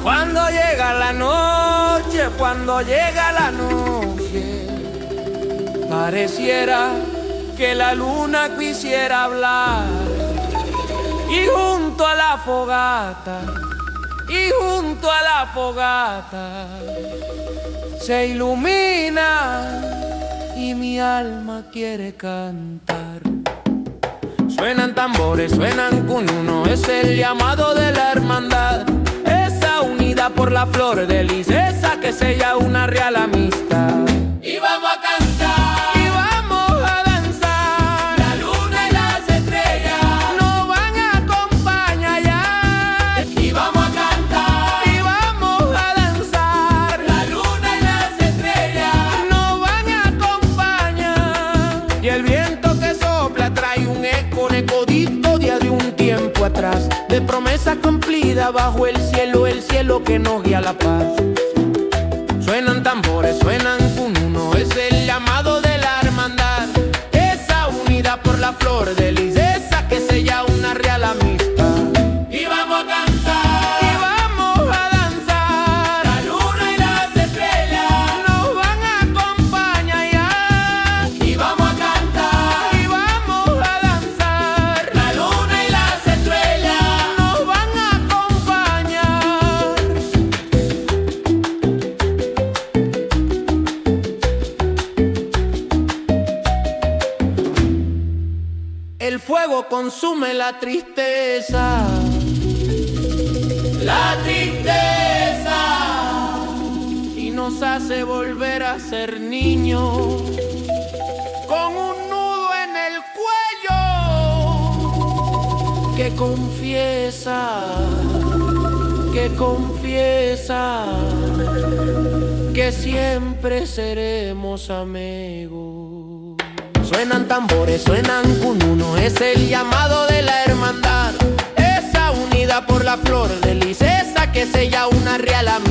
Cuando llega la noche, pareciera que la luna quisiera hablar. Y junto a la fogata, se ilumina y mi alma quiere cantar. Suenan tambores, suenan cununo, es el llamado de la hermandad. Esa unida por la flor de lis, esa que sella una real amistad. Y vamos a cantar, y vamos a danzar. La luna y las estrellas nos van a acompañar ya. Y vamos a cantar, y vamos a danzar. La luna y las estrellas nos van a acompañar. Y el viento que sopla trae un eco recodito de un tiempo atrás, de promesa cumplida bajo el cielo que nos guía a la paz. Suenan tambores, suenan cununo, es el llamado de la hermandad. Esa unida por la flor de lis, esa que sella una real amistad. Y vamos a cantar, Y vamos a danzar. La luna y las estrellas nos van a acompañar ya. Y vamos a cantar, Y vamos a danzar. La luna y las estrellas Nos van a acompañar. El fuego consume la tristeza. La tristeza Y nos hace volver a ser niños, con un nudo en el cuello que confiesa que siempre seremos amigos. Suenan tambores, suenan cununo, es el llamado de la hermandad. Esa unida por la flor de lis, esa que sella una real amistad.